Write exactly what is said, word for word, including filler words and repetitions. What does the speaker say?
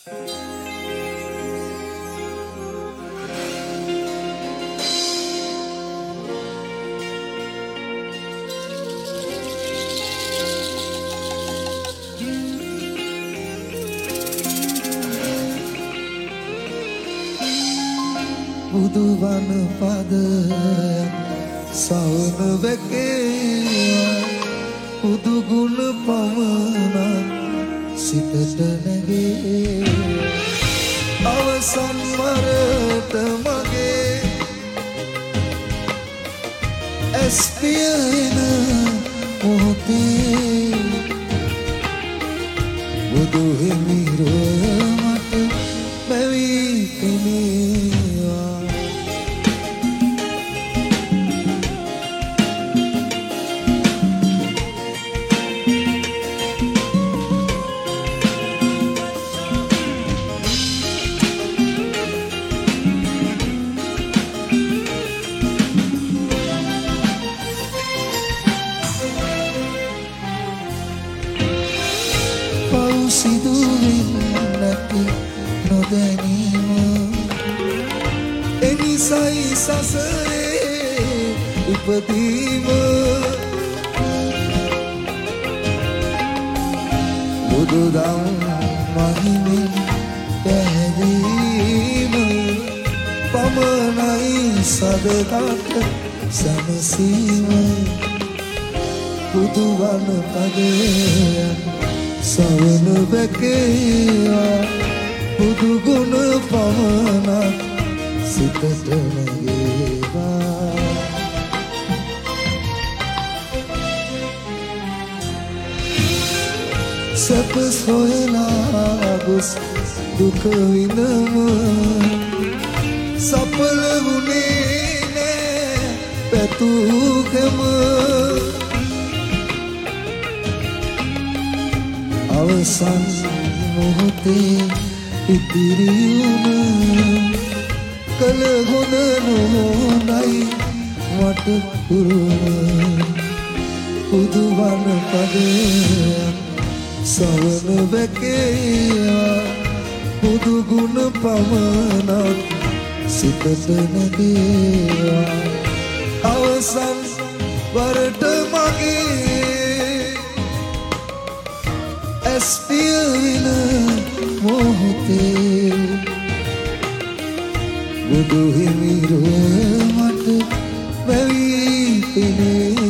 බුදුවන පද සවන වැකේවා බුදු ගුණ පමණක් සිතට නැගේ අවසන් වරට මගේ ඇස් පියන මොහොතේ බුදු හිමිරුව මට බැවී පෙනේවා සිදුවෙන් නැති නොදැනීම එනිසයි සසරේ උපදීම බුදුදම් මහිමෙන් පැහැදීම පමණයි සදකට සැනසීම බුදුවන පදයන් සවන වැකේවා බුදු ගුණ පමණක් සිතට නැගේවා සැප සොයලා ගොස් දුක විඳම සඵල වුණේ නෑ පැතුකම අවසන් මොහොතේ ඉතිරියුම කල හොඳ නොහොඳයි මට පුරුම බුදුවන පදයන් සවන වැකේවා බුදු ගුණ පමණක් සිතට නැගේවා අවසන් වරට මගේ ඇස් පියවින මොහොතේ බුදු හිමිරුව මට බැවී පෙනේ